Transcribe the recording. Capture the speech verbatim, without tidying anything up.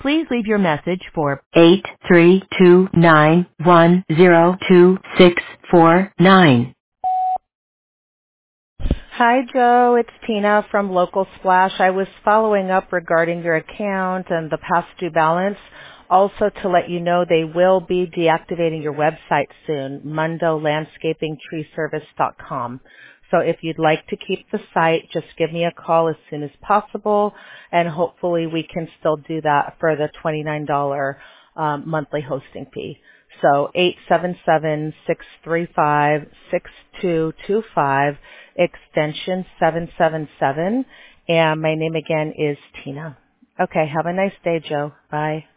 Please leave your message for eight three two nine one zero two six four nine. Hi, Joe. It's Tina from Local Splash. I was following up regarding your account and the past due balance. Also to let you know they will be deactivating your website soon, mundo landscaping tree service dot com. So if you'd like to keep the site, just give me a call as soon as possible, and hopefully we can still do that for the twenty-nine dollars um, monthly hosting fee. So eight seven seven, six three five, six two two five, extension seven seven seven, and my name again is Tina. Okay, have a nice day, Joe. Bye.